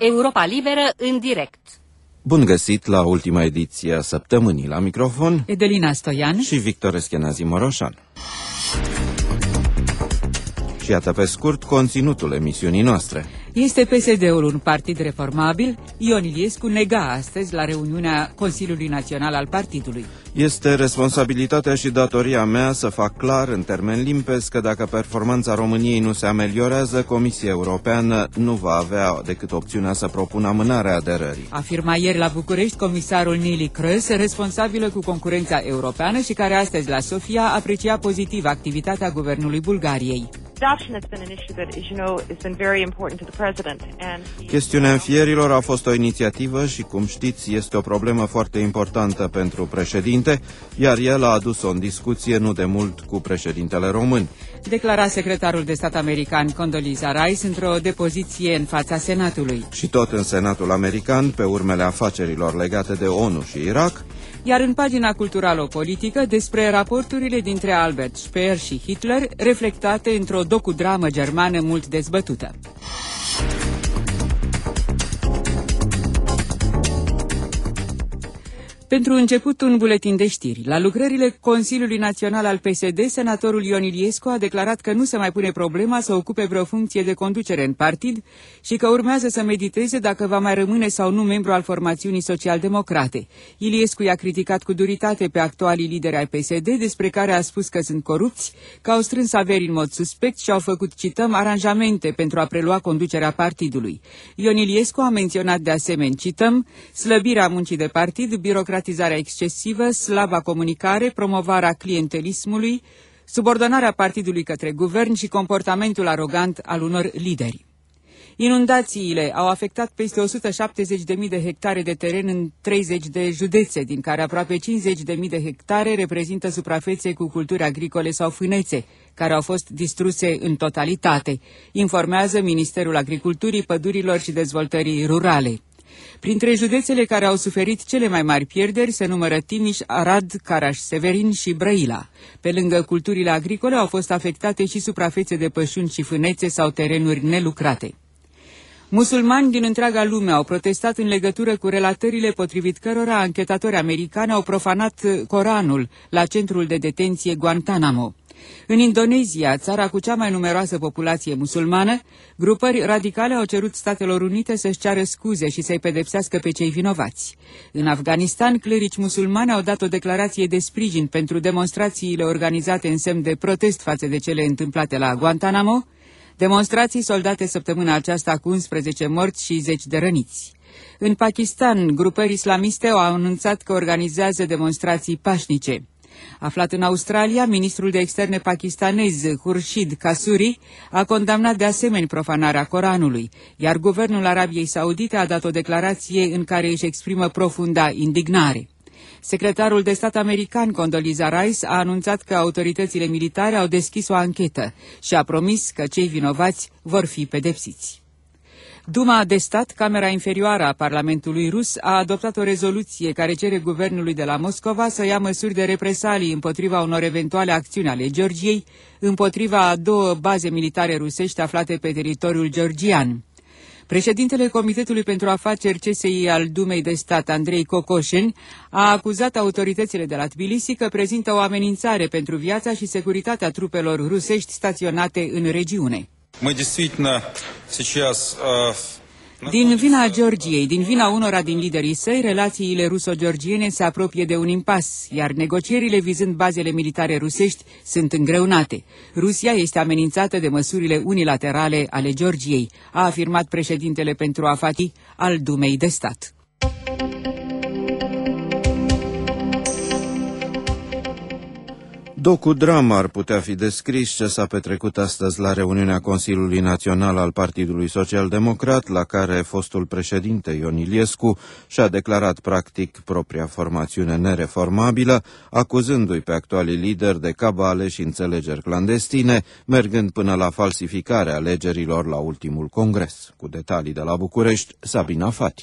Europa Liberă în direct. Bun găsit la ultima ediție a săptămânii. La microfon Edelina Stoian și Victor Eschenazi Moroșan. Și iată pe scurt conținutul emisiunii noastre. Este PSD-ul un partid reformabil? Ion Iliescu nega astăzi la reuniunea Consiliului Național al partidului. Este responsabilitatea și datoria mea să fac clar în termeni limpezi că dacă performanța României nu se ameliorează, Comisia Europeană nu va avea decât opțiunea să propună amânarea aderării. Afirma ieri la București comisarul Neelie Kroes, responsabilă cu concurența europeană și care astăzi la Sofia aprecia pozitiv activitatea guvernului Bulgariei. Chestiunea înfierilor a fost o inițiativă și, cum știți, este o problemă foarte importantă pentru președinte, iar el a adus-o în discuție nu de mult cu președintele român. Declara secretarul de stat american Condoleezza Rice într-o depoziție în fața Senatului. Și tot în Senatul american, pe urmele afacerilor legate de ONU și Irak. Iar în pagina culturală-politică despre raporturile dintre Albert Speer și Hitler, reflectate într-o docudramă germană mult dezbătută. Pentru început, un buletin de știri. La lucrările Consiliului Național al PSD, senatorul Ion Iliescu a declarat că nu se mai pune problema să ocupe vreo funcție de conducere în partid și că urmează să mediteze dacă va mai rămâne sau nu membru al formațiunii social-democrate. Iliescu i-a criticat cu duritate pe actualii lideri ai PSD, despre care a spus că sunt corupți, că au strâns averi în mod suspect și au făcut, cităm, aranjamente pentru a prelua conducerea partidului. Ion Iliescu a menționat de asemenea, cităm, slăbirea muncii de partid, birocratizarea excesivă, slaba comunicare, promovarea clientelismului, subordonarea partidului către guvern și comportamentul arogant al unor lideri. Inundațiile au afectat peste 170.000 de hectare de teren în 30 de județe, din care aproape 50.000 de hectare reprezintă suprafețe cu culturi agricole sau fânețe, care au fost distruse în totalitate, informează Ministerul Agriculturii, Pădurilor și Dezvoltării Rurale. Printre județele care au suferit cele mai mari pierderi se numără Timiș, Arad, Caraș-Severin și Brăila. Pe lângă culturile agricole au fost afectate și suprafețe de pășuni și fânețe sau terenuri nelucrate. Musulmani din întreaga lume au protestat în legătură cu relatările potrivit cărora anchetatori americani au profanat Coranul la centrul de detenție Guantanamo. În Indonezia, țara cu cea mai numeroasă populație musulmană, grupări radicale au cerut Statelor Unite să-și ceară scuze și să-i pedepsească pe cei vinovați. În Afganistan, clerici musulmani au dat o declarație de sprijin pentru demonstrațiile organizate în semn de protest față de cele întâmplate la Guantanamo, demonstrații soldate săptămâna aceasta cu 11 morți și 10 de răniți. În Pakistan, grupări islamiste au anunțat că organizează demonstrații pașnice. Aflat în Australia, ministrul de externe pakistanez Khurshid Kasuri a condamnat de asemenea profanarea Coranului, iar guvernul Arabiei Saudite a dat o declarație în care își exprimă profunda indignare. Secretarul de stat american Condoleezza Rice a anunțat că autoritățile militare au deschis o anchetă și a promis că cei vinovați vor fi pedepsiți. Duma de stat, Camera Inferioară a Parlamentului rus, a adoptat o rezoluție care cere guvernului de la Moscova să ia măsuri de represalii împotriva unor eventuale acțiuni ale Georgiei, împotriva a 2 baze militare rusești aflate pe teritoriul georgian. Președintele Comitetului pentru Afaceri CSI al Dumei de Stat, Andrei Kokoșin, a acuzat autoritățile de la Tbilisi că prezintă o amenințare pentru viața și securitatea trupelor rusești staționate în regiune. Din vina Georgiei, din vina unora din liderii săi, relațiile ruso-georgiene se apropie de un impas, iar negocierile vizând bazele militare rusești sunt îngreunate. Rusia este amenințată de măsurile unilaterale ale Georgiei, a afirmat președintele pentru afaceri al Dumei de Stat. Docudrama ar putea fi descris ce s-a petrecut astăzi la reuniunea Consiliului Național al Partidului Social-Democrat, la care fostul președinte Ion Iliescu și-a declarat practic propria formațiune nereformabilă, acuzându-i pe actualii lideri de cabale și înțelegeri clandestine, mergând până la falsificarea alegerilor la ultimul congres. Cu detalii de la București, Sabina Fati.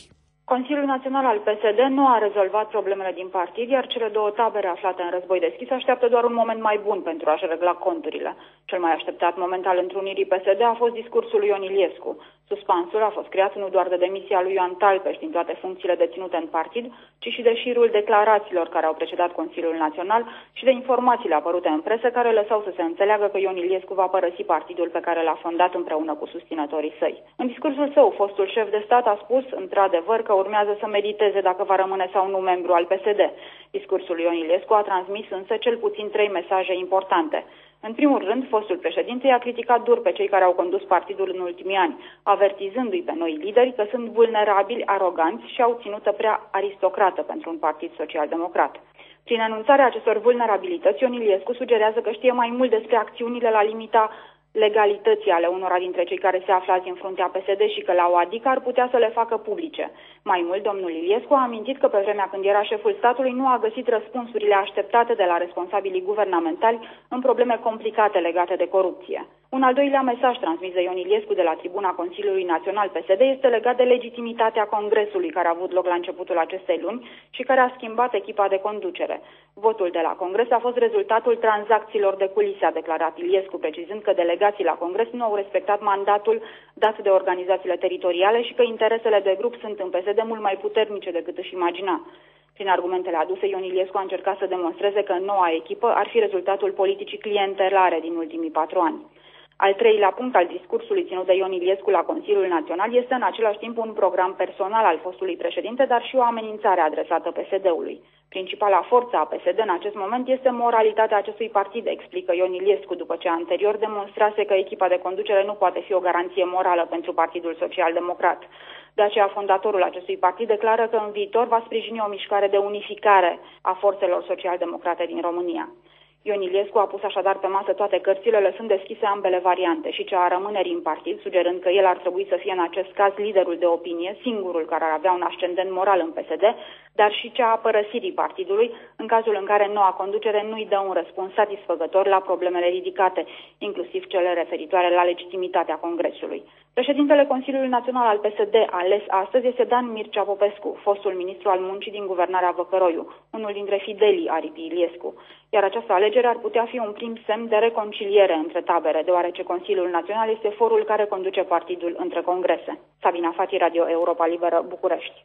Consiliul Național al PSD nu a rezolvat problemele din partid, iar cele două tabere aflate în război deschis așteaptă doar un moment mai bun pentru a-și regla conturile. Cel mai așteptat moment al întrunirii PSD a fost discursul lui Ion Iliescu. Suspansul a fost creat nu doar de demisia lui Ioan Talpeș din toate funcțiile deținute în partid, ci și de șirul declarațiilor care au precedat Consiliul Național și de informațiile apărute în presă care lăsau să se înțeleagă că Ion Iliescu va părăsi partidul pe care l-a fondat împreună cu susținătorii săi. În discursul său, fostul șef de stat a spus, într-adevăr, că urmează să mediteze dacă va rămâne sau nu membru al PSD. Discursul lui Ion Iliescu a transmis însă cel puțin 3 mesaje importante. În primul rând, fostul președinte i-a criticat dur pe cei care au condus partidul în ultimii ani, avertizându-i pe noi lideri că sunt vulnerabili, aroganți și au ținută prea aristocrată pentru un partid social-democrat. Prin anunțarea acestor vulnerabilități, Ion Iliescu sugerează că știe mai mult despre acțiunile la limita legalității ale unora dintre cei care se află azi în fruntea PSD și că la o adică ar putea să le facă publice. Mai mult, domnul Iliescu a amintit că pe vremea când era șeful statului nu a găsit răspunsurile așteptate de la responsabilii guvernamentali în probleme complicate legate de corupție. Un al doilea mesaj transmis de Ion Iliescu de la tribuna Consiliului Național PSD este legat de legitimitatea Congresului care a avut loc la începutul acestei luni și care a schimbat echipa de conducere. Votul de la Congres a fost rezultatul tranzacțiilor de culise, a declarat Iliescu, precizând că delegații la Congres nu au respectat mandatul dat de organizațiile teritoriale și că interesele de grup sunt în PSD mult mai puternice decât își imagina. Prin argumentele aduse, Ion Iliescu a încercat să demonstreze că noua echipă ar fi rezultatul politicii clientelare din ultimii 4 ani. Al treilea punct al discursului ținut de Ion Iliescu la Consiliul Național este în același timp un program personal al fostului președinte, dar și o amenințare adresată PSD-ului. Principala forță a PSD în acest moment este moralitatea acestui partid, explică Ion Iliescu, după ce anterior demonstrase că echipa de conducere nu poate fi o garanție morală pentru Partidul Social-Democrat. De aceea, fondatorul acestui partid declară că în viitor va sprijini o mișcare de unificare a forțelor social-democrate din România. Ion Iliescu a pus așadar pe masă toate cărțile, lăsând deschise ambele variante, și cea a rămânerii în partid, sugerând că el ar trebui să fie în acest caz liderul de opinie, singurul care ar avea un ascendent moral în PSD, dar și cea a părăsirii partidului, în cazul în care noua conducere nu-i dă un răspuns satisfăcător la problemele ridicate, inclusiv cele referitoare la legitimitatea Congresului. Președintele Consiliului Național al PSD ales astăzi este Dan Mircea Popescu, fostul ministru al muncii din guvernarea Văcăroiu, unul dintre fidelii aripii Iliescu. Iar această alegere ar putea fi un prim semn de reconciliere între tabere, deoarece Consiliul Național este forul care conduce partidul între congrese. Sabina Fati, Radio Europa Liberă, București.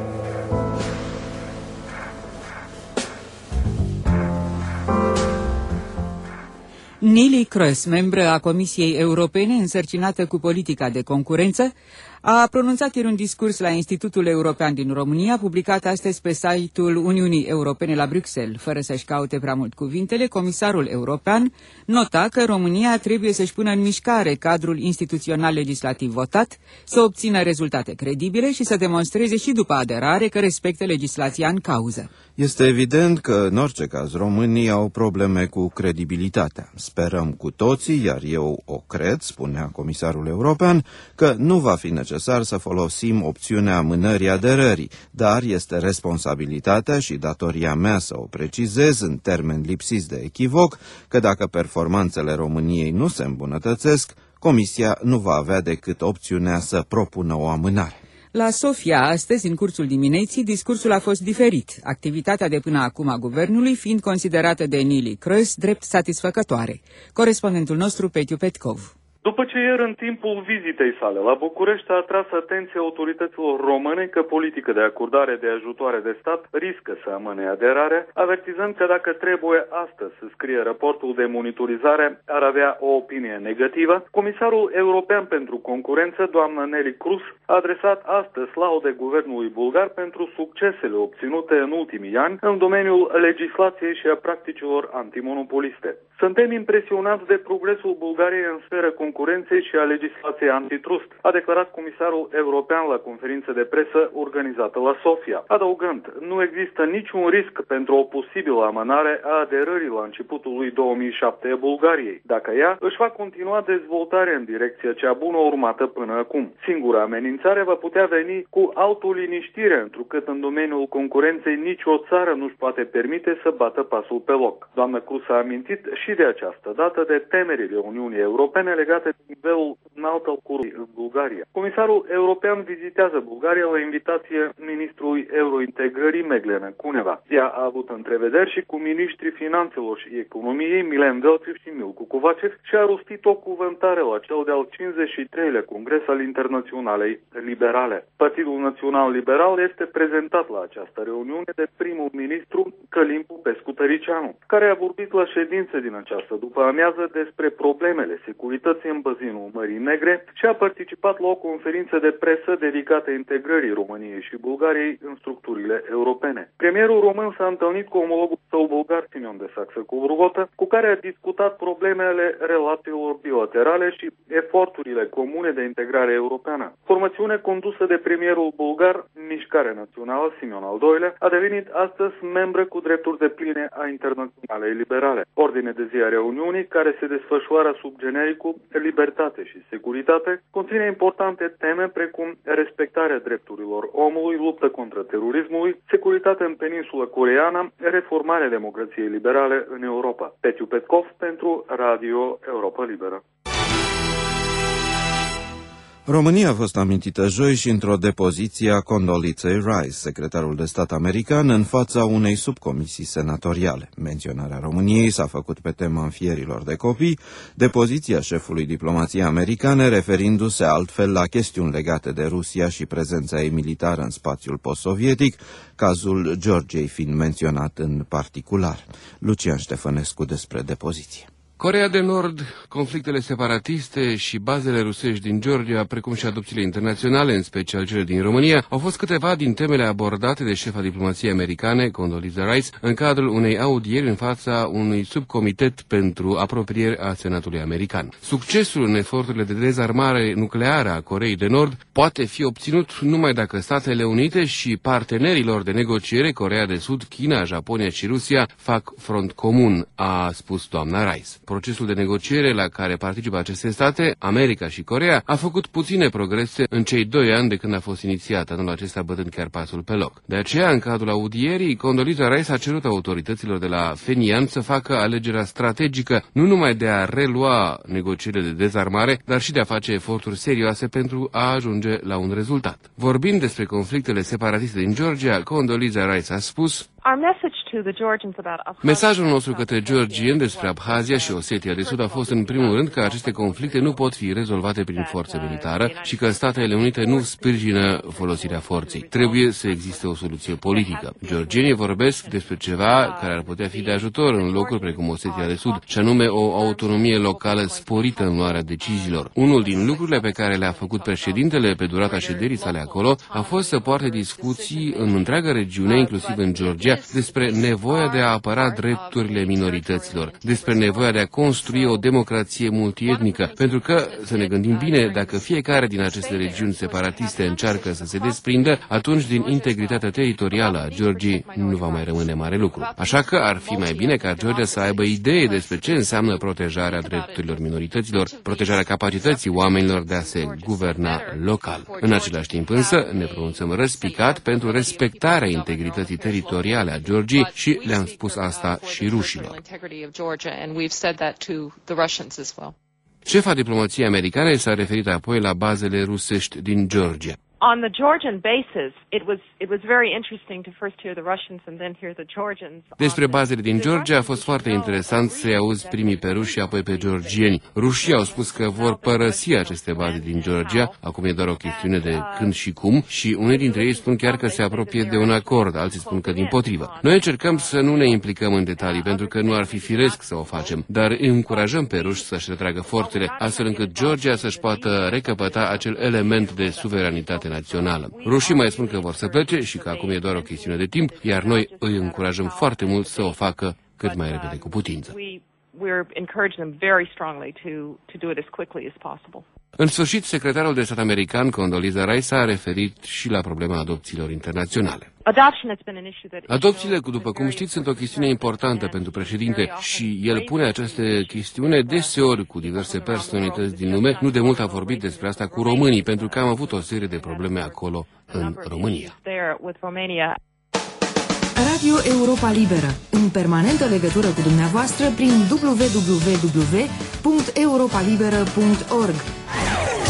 Neelie Kroes, membră a Comisiei Europene însărcinată cu politica de concurență, a pronunțat ieri un discurs la Institutul European din România, publicat astăzi pe site-ul Uniunii Europene la Bruxelles. Fără să-și caute prea mult cuvintele, comisarul european nota că România trebuie să-și pună în mișcare cadrul instituțional legislativ votat, să obțină rezultate credibile și să demonstreze și după aderare că respectă legislația în cauză. Este evident că, în orice caz, românii au probleme cu credibilitatea. Sperăm cu toții, iar eu o cred, spunea comisarul european, că nu va fi necesar să folosim opțiunea amânării aderării, dar este responsabilitatea și datoria mea să o precizez în termeni lipsiți de echivoc că dacă performanțele României nu se îmbunătățesc, Comisia nu va avea decât opțiunea să propună o amânare. La Sofia, astăzi, în cursul dimineții, discursul a fost diferit, activitatea de până acum a guvernului fiind considerată de Neelie Kroes drept satisfăcătoare. Corespondentul nostru, Petiu Petkov. După ce ieri, în timpul vizitei sale la București, a atras atenția autorităților române că politica de acordare de ajutoare de stat riscă să amâne aderarea, avertizând că dacă trebuie astăzi să scrie raportul de monitorizare, ar avea o opinie negativă, comisarul european pentru concurență, doamna Neelie Kroes, a adresat astăzi laude guvernului bulgar pentru succesele obținute în ultimii ani în domeniul legislației și a practicilor antimonopoliste. Suntem impresionați de progresul Bulgariei în sferă concurenței și a legislației antitrust, a declarat comisarul european la conferință de presă organizată la Sofia, adăugând, nu există niciun risc pentru o posibilă amânare a aderării la începutul lui 2007 a Bulgariei, dacă ea își va continua dezvoltarea în direcția cea bună urmată până acum. Singura amenințare va putea veni cu autoliniștire, întrucât în domeniul concurenței nicio țară nu-și poate permite să bată pasul pe loc. Doamna Kroes a amintit și de această dată de temerile Uniunii Europene legate de nivelul înalt al corupției în Bulgaria. Comisarul european vizitează Bulgaria la invitație ministrului eurointegrării Meglena Cuneva. Ea a avut întrevederi și cu ministrii finanțelor și economiei Milen Velciv și Milcu Kovacev și a rostit o cuvântare la cel de-al 53-lea Congres al Internaționalei Liberale. Partidul Național Liberal este prezentat la această reuniune de primul ministru Călim Popescu-Tăricianu, care a vorbit la ședințe din această după amiază despre problemele securității în bazinul Mării Negre și a participat la o conferință de presă dedicată integrării României și Bulgariei în structurile europene. Premierul român s-a întâlnit cu omologul său bulgar Simion de Saxă-Covrugotă, cu care a discutat problemele relațiilor bilaterale și eforturile comune de integrare europeană. Formațiune condusă de premierul bulgar, Mișcarea Națională Simion al II-lea, a devenit astăzi membră cu drepturi depline a Internaționalei Liberale. Ordine de zi a reuniunii, care se desfășoară sub genericul Libertate și Securitate, conține importante teme precum respectarea drepturilor omului, luptă contra terorismului, securitate în peninsula coreeană, reformarea democrației liberale în Europa. Petiu Petkov pentru Radio Europa Liberă. România a fost amintită joi și într-o depoziție a Condoleezza Rice, secretarul de stat american, în fața unei subcomisii senatoriale. Menționarea României s-a făcut pe tema înfierilor de copii, depoziția șefului diplomației americane referindu-se altfel la chestiuni legate de Rusia și prezența ei militară în spațiul post-sovietic, cazul Georgiei fiind menționat în particular. Lucian Ștefănescu despre depoziție. Coreea de Nord, conflictele separatiste și bazele rusești din Georgia, precum și adopțiile internaționale, în special cele din România, au fost câteva din temele abordate de șefa diplomației americane, Condoleezza Rice, în cadrul unei audieri în fața unui subcomitet pentru apropiere a Senatului american. Succesul în eforturile de dezarmare nucleară a Coreei de Nord poate fi obținut numai dacă Statele Unite și partenerilor de negociere, Coreea de Sud, China, Japonia și Rusia, fac front comun, a spus doamna Rice. Procesul de negociere la care participă aceste state, America și Coreea, a făcut puține progrese în cei 2 ani de când a fost inițiat, anul acesta bătând chiar pasul pe loc. De aceea, în cadrul audierii, Condoleezza Rice a cerut autorităților de la Phenian să facă alegerea strategică, nu numai de a relua negocierile de dezarmare, dar și de a face eforturi serioase pentru a ajunge la un rezultat. Vorbind despre conflictele separatiste din Georgia, Condoleezza Rice a spus: mesajul nostru către georgieni despre Abhazia și Osetia de Sud a fost în primul rând că aceste conflicte nu pot fi rezolvate prin forță militară și că Statele Unite nu sprijină folosirea forței. Trebuie să existe o soluție politică. Georgienii vorbesc despre ceva care ar putea fi de ajutor în locuri precum Osetia de Sud, și anume o autonomie locală sporită în luarea deciziilor. Unul din lucrurile pe care le-a făcut președintele pe durata șederii sale acolo a fost să poarte discuții în întreaga regiune, inclusiv în Georgia, despre nevoia de a apăra drepturile minorităților, despre nevoia de a construi o democrație multietnică, pentru că, să ne gândim bine, dacă fiecare din aceste regiuni separatiste încearcă să se desprindă, atunci din integritatea teritorială a Georgiei nu va mai rămâne mare lucru. Așa că ar fi mai bine ca Georgia să aibă idee despre ce înseamnă protejarea drepturilor minorităților, protejarea capacității oamenilor de a se guverna local. În același timp însă ne pronunțăm răspicat pentru respectarea integrității teritoriale a Georgiei și le-am spus asta și rușilor. Șefa diplomației americane s-a referit apoi la bazele rusești din Georgia. On the Georgian basis, it was very interesting to first hear the Russians and then hear the Georgians. Despre bazele din Georgia a fost foarte interesant să-i auzi primii pe ruși și apoi pe georgieni. Rușii au spus că vor părăsi aceste baze din Georgia, acum e doar o chestiune de când și cum, și unii dintre ei spun chiar că se apropie de un acord, alții spun că dimpotrivă. Noi încercăm să nu ne implicăm în detalii, pentru că nu ar fi firesc să o facem, dar îi încurajăm pe ruși să-și retragă forțele, astfel încât Georgia să-și poată recăpăta acel element de suveranitate națională. Rușii mai spun că vor să plece și că acum e doar o chestiune de timp, iar noi îi încurajăm foarte mult să o facă cât mai repede cu putință. În sfârșit, secretarul de stat american, Condoleezza Rice, s-a referit și la problema adopțiilor internaționale. Adopțiile, după cum știți, sunt o chestiune importantă pentru președinte și el pune această chestiune deseori cu diverse personalități din lume. Nu de mult a vorbit despre asta cu românii, pentru că am avut o serie de probleme acolo, în România. Radio Europa Liberă, în permanentă legătură cu dumneavoastră prin www.europalibera.org.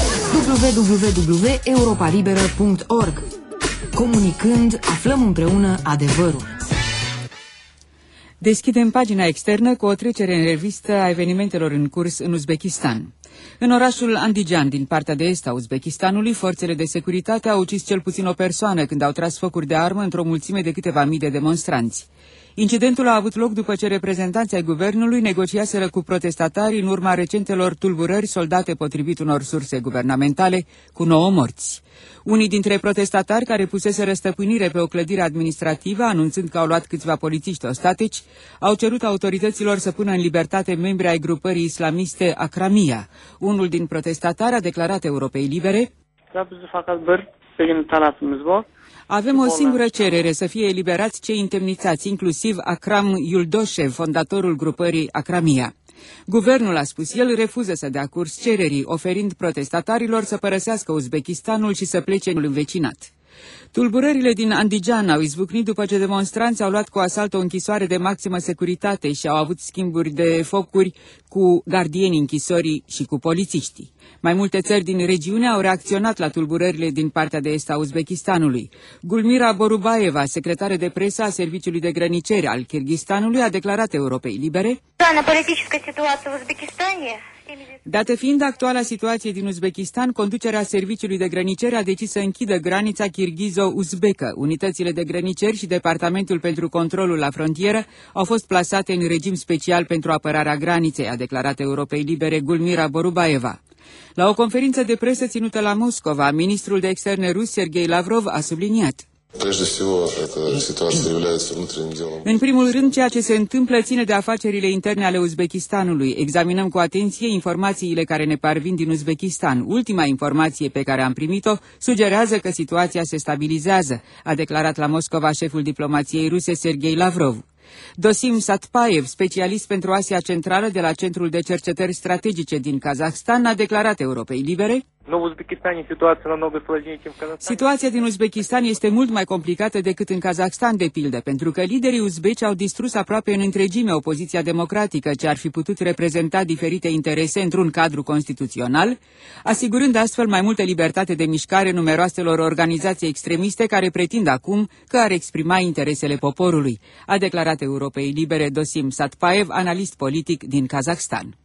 www.europalibera.org. Comunicând, aflăm împreună adevărul. Deschidem pagina externă cu o trecere în revistă a evenimentelor în curs în Uzbekistan. În orașul Andijan, din partea de est a Uzbekistanului, forțele de securitate au ucis cel puțin o persoană când au tras focuri de armă într-o mulțime de câteva mii de demonstranți. Incidentul a avut loc după ce reprezentanții ai guvernului negociaseră cu protestatarii în urma recentelor tulburări soldate potrivit unor surse guvernamentale, cu 9 morți. Unii dintre protestatari care puseseră stăpânire pe o clădire administrativă, anunțând că au luat câțiva polițiști ostateci, au cerut autorităților să pună în libertate membri ai grupării islamiste Akramia. Unul din protestatari a declarat Europei Libere: avem o singură cerere, să fie eliberați cei întemnițați, inclusiv Akram Yuldoshev, fondatorul grupării Akramia. Guvernul, a spus el, refuză să dea curs cererii, oferind protestatarilor să părăsească Uzbekistanul și să plece în învecinat. Tulburările din Andijan au izbucnit după ce demonstranții au luat cu asalt o închisoare de maximă securitate și au avut schimburi de focuri cu gardienii închisorii și cu polițiștii. Mai multe țări din regiune au reacționat la tulburările din partea de est a Uzbekistanului. Gulmira Borubaeva, secretară de presă a Serviciului de Grăniceri al Kirghistanului, a declarat Europei Libere: dată fiind actuala situație din Uzbekistan, conducerea Serviciului de Grăniceri a decis să închidă granița kirghizo-uzbecă. Unitățile de grăniceri și Departamentul pentru Controlul la Frontieră au fost plasate în regim special pentru apărarea graniței, a declarat Europei Libere Gulmira Borubaeva. La o conferință de presă ținută la Moscova, ministrul de externe rus Sergei Lavrov a subliniat: în primul rând, ceea ce se întâmplă ține de afacerile interne ale Uzbekistanului. Examinăm cu atenție informațiile care ne parvin din Uzbekistan. Ultima informație pe care am primit-o sugerează că situația se stabilizează, a declarat la Moscova șeful diplomației ruse Sergei Lavrov. Dosim Satpaev, specialist pentru Asia Centrală de la Centrul de Cercetări Strategice din Kazahstan, a declarat Europei Libere: situația din Uzbekistan este mult mai complicată decât în Kazahstan, de pildă, pentru că liderii uzbeci au distrus aproape în întregime opoziția democratică, ce ar fi putut reprezenta diferite interese într-un cadru constituțional, asigurând astfel mai multă libertate de mișcare numeroaselor organizații extremiste care pretind acum că ar exprima interesele poporului, a declarat Europei Libere Dosim Satpaev, analist politic din Kazahstan.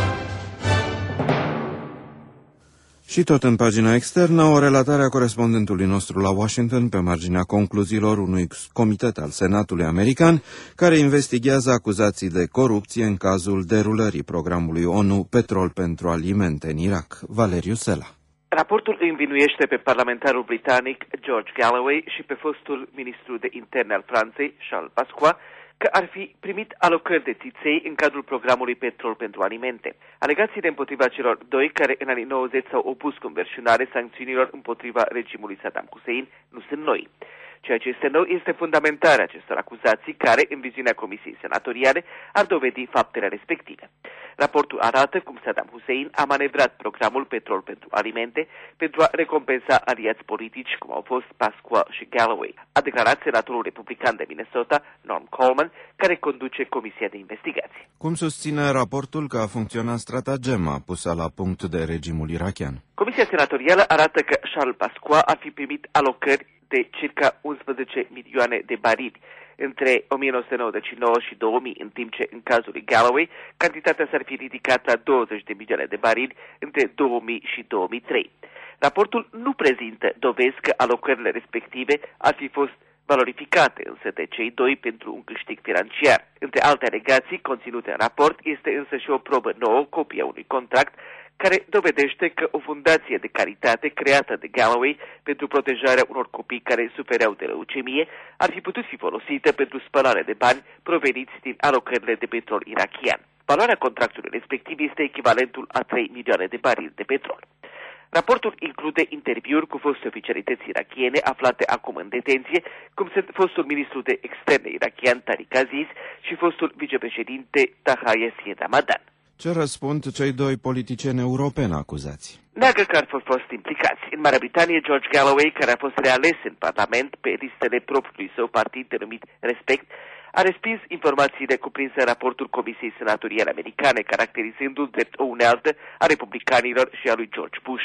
Și tot în pagina externă, o relatare a corespondentului nostru la Washington pe marginea concluziilor unui comitet al Senatului american care investigează acuzații de corupție în cazul derulării programului ONU Petrol pentru Alimente în Irak. Valeriu Sela. Raportul îi învinuiește pe parlamentarul britanic George Galloway și pe fostul ministru de interne al Franței, Charles Pasqua, că ar fi primit alocări de țiței în cadrul programului Petrol pentru Alimente. Alegațiile împotriva celor doi, care în anii 90 s-au opus cu înverșunare sancțiunilor împotriva regimului Saddam Hussein, nu sunt noi. Ceea ce este nou este fundamentarea acestor acuzații care, în viziunea Comisiei Senatoriale, ar dovedi faptele respective. Raportul arată cum Saddam Hussein a manevrat programul Petrol pentru Alimente pentru a recompensa aliați politici cum au fost Pasqua și Galloway, a declarat senatorul republican de Minnesota, Norm Coleman, care conduce Comisia de Investigație. Cum susține raportul că a funcționat stratagema pusă la punct de regimul irachian? Comisia senatorială arată că Charles Pasqua ar fi primit alocări de circa 11 milioane de barili între 1999 și 2000, în timp ce, în cazul lui Galloway, cantitatea s-ar fi ridicat la 20 de milioane de barili între 2000 și 2003. Raportul nu prezintă dovezi că alocările respective ar fi fost valorificate însă de cei doi pentru un câștig financiar. Între alte alegații conținute în raport este însă și o probă nouă, copia unui contract, care dovedește că o fundație de caritate creată de Galloway pentru protejarea unor copii care sufereau de leucemie ar fi putut fi folosită pentru spălare de bani proveniți din alocările de petrol irachian. Valoarea contractului respectiv este echivalentul a 3 milioane de barili de petrol. Raportul include interviuri cu foste oficialități irachiene aflate acum în detenție, cum sunt fostul ministru de externe irachian Tariq Aziz și fostul vicepreședinte Taha Yassin Ramadan. Ce răspund cei doi politicieni europeni acuzați? Neagă că ar fi fost implicați. În Marea Britanie, George Galloway, care a fost reales în Parlament pe listele propriului său partid denumit Respect, a respins informațiile cuprinse în raportul Comisiei Senatoriale Americane, caracterizându-l drept o unealtă a republicanilor și a lui George Bush.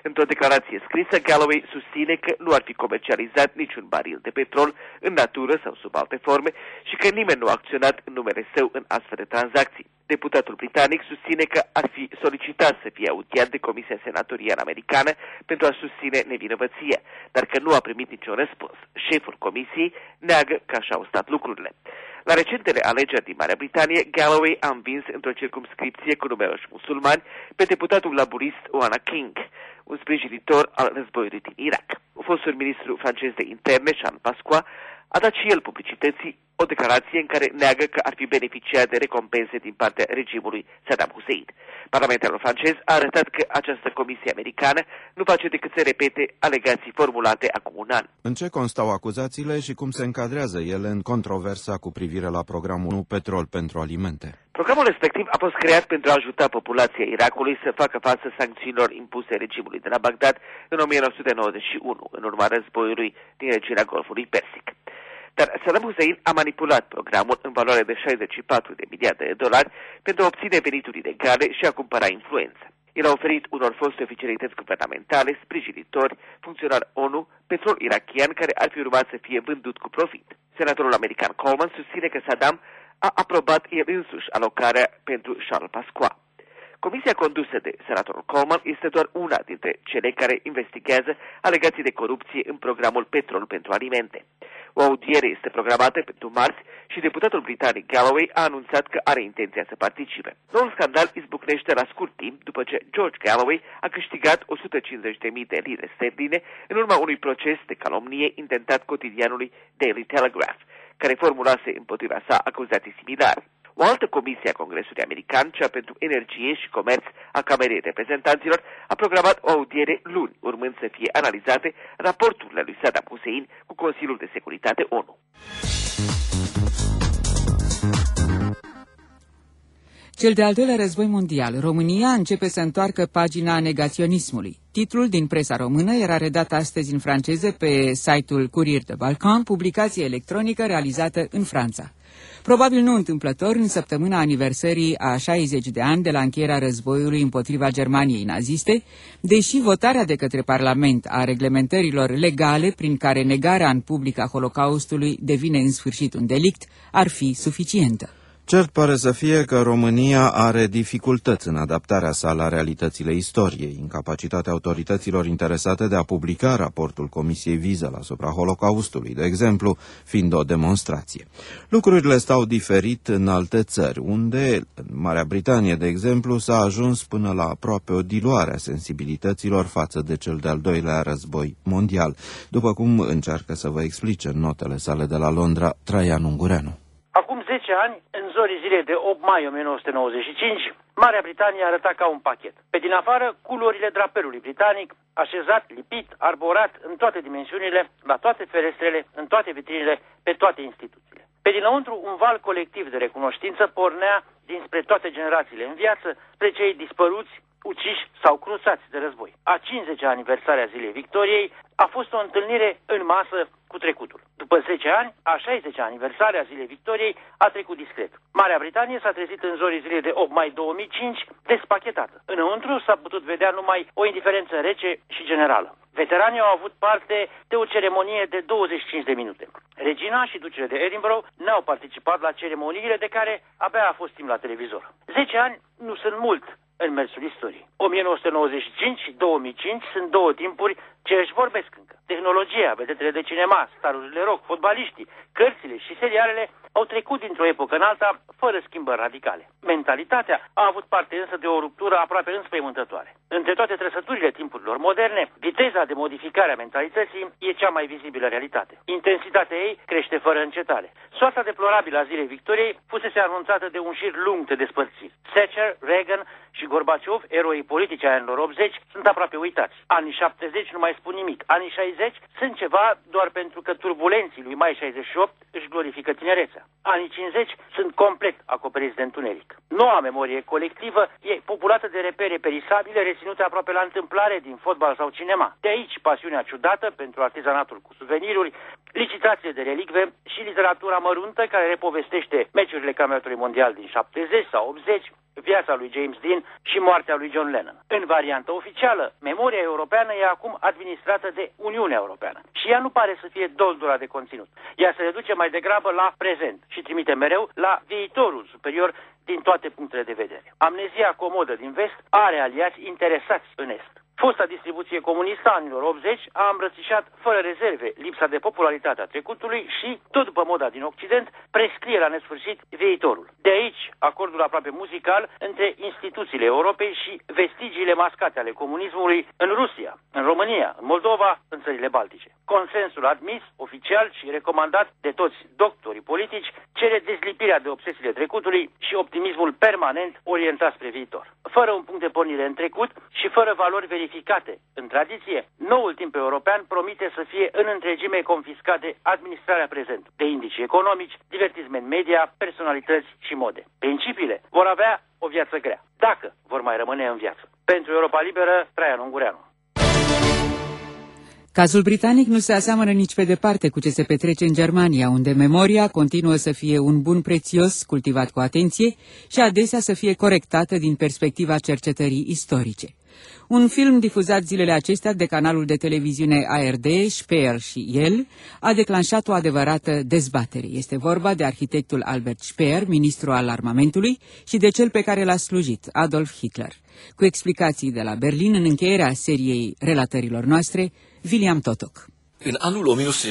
Într-o declarație scrisă, Galloway susține că nu ar fi comercializat niciun baril de petrol în natură sau sub alte forme și că nimeni nu a acționat în numele său în astfel de tranzacții. Deputatul britanic susține că ar fi solicitat să fie audiat de Comisia Senatorială Americană pentru a susține nevinovăția, dar că nu a primit niciun răspuns. Șeful comisiei neagă că așa au stat lucrurile. La recentele alegeri din Marea Britanie, Galloway a învins într-o circumscripție cu numeroși musulmani pe deputatul laburist Oana King, un sprijinitor al războiului din Irak. Fostul ministru francez de interne, Charles Pasqua, a dat și el publicității o declarație în care neagă că ar fi beneficiat de recompense din partea regimului Saddam Hussein. Parlamentarul francez a arătat că această comisie americană nu face decât să repete alegații formulate acum un an. În ce constau acuzațiile și cum se încadrează ele în controversa cu privire la programul Petrol pentru Alimente? Programul respectiv a fost creat pentru a ajuta populația Irakului să facă față sancțiunilor impuse regimului de la Bagdad în 1991, în urma războiului din regiunea Golfului Persic. Dar Saddam Hussein a manipulat programul în valoare de 64 de miliarde de dolari pentru a obține venituri ilegale și a cumpăra influență. El a oferit unor foste oficialități guvernamentale, sprijinitori, funcționari ONU, petrol irachian care ar fi urmat să fie vândut cu profit. Senatorul american Coleman susține că Saddam a aprobat el însuși alocarea pentru Charles Pasqua. Comisia condusă de senatorul Coleman este doar una dintre cele care investigează alegații de corupție în programul Petrol pentru Alimente. O audiere este programată pentru marți și deputatul britanic Galloway a anunțat că are intenția să participe. Noul scandal izbucnește la scurt timp după ce George Galloway a câștigat 150.000 de lire sterline în urma unui proces de calomnie intentat cotidianului Daily Telegraph, care formulase împotriva sa acuzații similare. O altă comisie a Congresului American, cea pentru energie și comerț a Camerei Reprezentanților, a programat o audiere luni, urmând să fie analizate raporturile lui Saddam Hussein cu Consiliul de Securitate ONU. Cel de-al doilea război mondial, România începe să întoarcă pagina negaționismului. Titlul din presa română era redat astăzi în franceză pe site-ul Courrier de Balkan, publicație electronică realizată în Franța. Probabil nu întâmplător, în săptămâna aniversării a 60 de ani de la încheierea războiului împotriva Germaniei naziste, deși votarea de către Parlament a reglementărilor legale prin care negarea în public a Holocaustului devine în sfârșit un delict, ar fi suficientă. Cert pare să fie că România are dificultăți în adaptarea sa la realitățile istoriei, incapacitatea autorităților interesate de a publica raportul Comisiei Wiesel asupra Holocaustului, de exemplu, fiind o demonstrație. Lucrurile stau diferit în alte țări, unde, în Marea Britanie, de exemplu, s-a ajuns până la aproape o diluare a sensibilităților față de cel de-al doilea război mondial, după cum încearcă să vă explice în notele sale de la Londra Traian Ungureanu. Acum 10 ani, în zorii zilei de 8 mai 1995, Marea Britanie arăta ca un pachet. Pe din afară, culorile drapelului britanic, așezat, lipit, arborat în toate dimensiunile, la toate ferestrele, în toate vitrinele, pe toate instituțiile. Pe dinăuntru, un val colectiv de recunoștință pornea dinspre toate generațiile în viață, spre cei dispăruți, uciși sau cruțați de război. A 50-a aniversare a Zilei Victoriei a fost o întâlnire în masă cu trecutul. După 10 ani, a 60-a aniversare a Zilei Victoriei a trecut discret. Marea Britanie s-a trezit în zorii zilei de 8 mai 2005 despachetată. Înăuntru s-a putut vedea numai o indiferență rece și generală. Veteranii au avut parte de o ceremonie de 25 de minute. Regina și ducele de Edinburgh n-au participat la ceremoniile de care abia a fost timp la televizor. 10 ani nu sunt mult în mersul istoriei. 1995 și 2005 sunt două timpuri ce își vorbesc încă. Tehnologia, vedetele de cinema, starurile rock, fotbaliștii, cărțile și serialele au trecut dintr-o epocă în alta fără schimbări radicale. Mentalitatea a avut parte însă de o ruptură aproape înspăimântătoare. Între toate trăsăturile timpurilor moderne, viteza de modificare a mentalității e cea mai vizibilă realitate. Intensitatea ei crește fără încetare. Soarta deplorabilă a Zilei Victoriei fusese anunțată de un șir lung de despărțiri. Thatcher, Reagan și Gorbaciov, eroii politici ai anilor 80, sunt aproape uitați. Anii 70 nu mai spun nimic. Anii 60 sunt ceva doar pentru că turbulenții lui mai 68 își glorifică tinerețea. Anii 50 sunt complet acoperiți de întuneric. Noua memorie colectivă e populată de repere perisabile reținute aproape la întâmplare din fotbal sau cinema. De aici pasiunea ciudată pentru artizanatul cu suveniruri, licitație de relicve și literatura măruntă care repovestește meciurile campionatului mondial din 70 sau 80, viața lui James Dean și moartea lui John Lennon. În varianta oficială, memoria europeană e acum administrată de Uniunea Europeană și ea nu pare să fie doldura de conținut. Ea se reduce mai degrabă la prezent și trimite mereu la viitorul superior din toate punctele de vedere. Amnezia comodă din vest are aliați interesați în est. Fosta distribuție comunistă a anilor 80 a îmbrățișat fără rezerve lipsa de popularitate a trecutului și, tot după moda din Occident, prescrie la nesfârșit viitorul. De aici, acordul aproape muzical între instituțiile Europei și vestigiile mascate ale comunismului în Rusia, în România, în Moldova, în țările Baltice. Consensul admis, oficial și recomandat de toți doctorii politici cere dezlipirea de obsesiile trecutului și optimismul permanent orientat spre viitor. Fără un punct de pornire în trecut și fără valori verificate în tradiție, noul timp european promite să fie în întregime confiscat de administrarea prezentă, de indici economici, divertisment media, personalități și mode. Principiile vor avea o viață grea, dacă vor mai rămâne în viață. Pentru Europa Liberă, Traian Ungureanu. Cazul britanic nu se aseamănă nici pe departe cu ce se petrece în Germania, unde memoria continuă să fie un bun prețios, cultivat cu atenție și adesea să fie corectată din perspectiva cercetării istorice. Un film difuzat zilele acestea de canalul de televiziune ARD, Speer și el, a declanșat o adevărată dezbatere. Este vorba de arhitectul Albert Speer, ministru al armamentului, și de cel pe care l-a slujit, Adolf Hitler. Cu explicații de la Berlin, în încheierea seriei relatărilor noastre, William Totok. În anul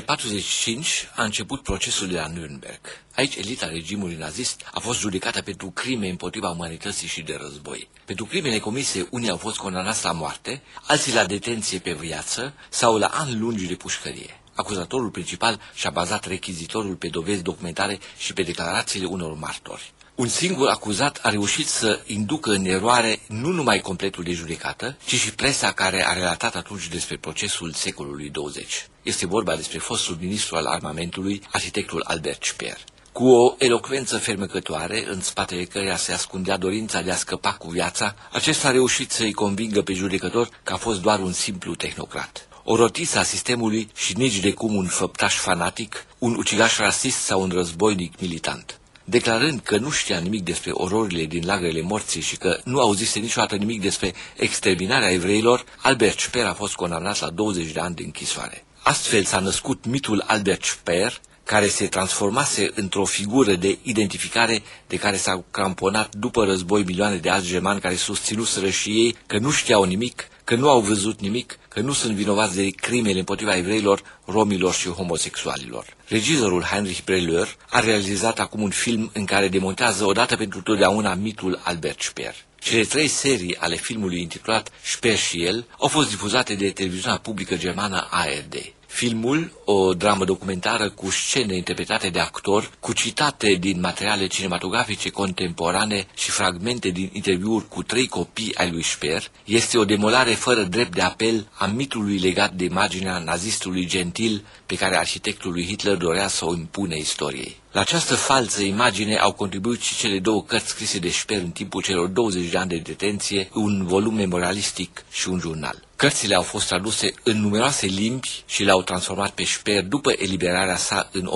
1945 a început procesul de la Nürnberg. Aici elita regimului nazist a fost judecată pentru crime împotriva umanității și de război. Pentru crimele comise, unii au fost condamnați la moarte, alții la detenție pe viață sau la ani lungi de pușcărie. Acuzatorul principal și-a bazat rechizitorul pe dovezi documentare și pe declarațiile unor martori. Un singur acuzat a reușit să inducă în eroare nu numai completul de judecată, ci și presa care a relatat atunci despre procesul secolului 20. Este vorba despre fostul ministru al armamentului, arhitectul Albert Speer. Cu o elocvență fermecătoare, în spatele căreia se ascundea dorința de a scăpa cu viața, acesta a reușit să-i convingă pe judecător că a fost doar un simplu tehnocrat. O rotiță a sistemului și nici de cum un făptaș fanatic, un ucigaș rasist sau un războinic militant. Declarând că nu știa nimic despre ororile din lagărele morții și că nu auzise niciodată nimic despre exterminarea evreilor, Albert Speer a fost condamnat la 20 de ani de închisoare. Astfel s-a născut mitul Albert Speer, care se transformase într-o figură de identificare de care s-au cramponat după război milioane de alți germani care susținuseră și ei că nu știau nimic, că nu au văzut nimic, că nu sunt vinovați de crimele împotriva evreilor, romilor și homosexualilor. Regizorul Heinrich Brelleur a realizat acum un film în care demontează odată pentru totdeauna mitul Albert Speer. Cele 3 serii ale filmului intitulat Speer și el au fost difuzate de televiziunea publică germană ARD. Filmul, o dramă documentară cu scene interpretate de actori, cu citate din materiale cinematografice contemporane și fragmente din interviuri cu 3 copii ai lui Speer, este o demolare fără drept de apel a mitului legat de imaginea nazistului gentil pe care arhitectul lui Hitler dorea să o impune istoriei. La această falsă imagine au contribuit și cele 2 cărți scrise de Speer în timpul celor 20 de ani de detenție, un volum memorialistic și un jurnal. Cărțile au fost traduse în numeroase limbi și l-au transformat pe Speer după eliberarea sa în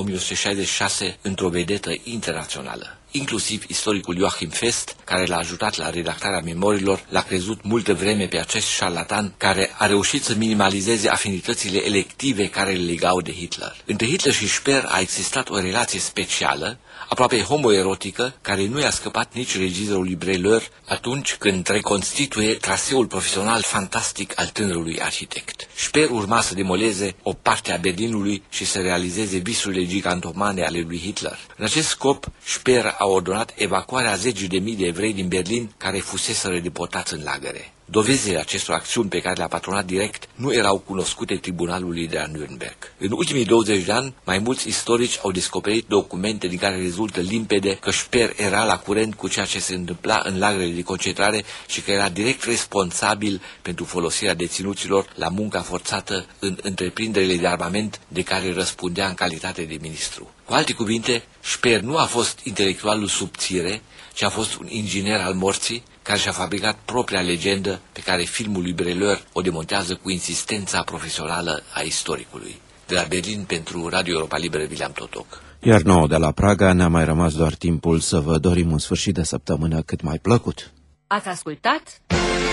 1966 într-o vedetă internațională. Inclusiv istoricul Joachim Fest, care l-a ajutat la redactarea memoriilor, l-a crezut multă vreme pe acest șarlatan care a reușit să minimalizeze afinitățile elective care le legau de Hitler. Între Hitler și Speer a existat o relație specială, aproape homoerotică, care nu i-a scăpat nici regizorului Brelleur atunci când reconstituie traseul profesional fantastic al tânărului arhitect. Speer urma să demoleze o parte a Berlinului și să realizeze visurile gigantomane ale lui Hitler. În acest scop, Speer a ordonat evacuarea 10.000 de evrei din Berlin care fuseseră deportați în lagăre. Dovezile acestor acțiuni pe care le-a patronat direct nu erau cunoscute tribunalului de la Nürnberg. În ultimii 20 de ani, mai mulți istorici au descoperit documente din care rezultă limpede că Speer era la curent cu ceea ce se întâmpla în lagărele de concentrare și că era direct responsabil pentru folosirea deținuților la munca forțată în întreprinderile de armament de care răspundea în calitate de ministru. Cu alte cuvinte, Speer nu a fost intelectualul subțire, ci a fost un inginer al morții, care și-a fabricat propria legendă pe care filmul lui Brelleur o demontează cu insistența profesională a istoricului. De la Berlin pentru Radio Europa Liberă, William Totok. Iar nouă de la Praga ne-a mai rămas doar timpul să vă dorim un sfârșit de săptămână cât mai plăcut. Ați ascultat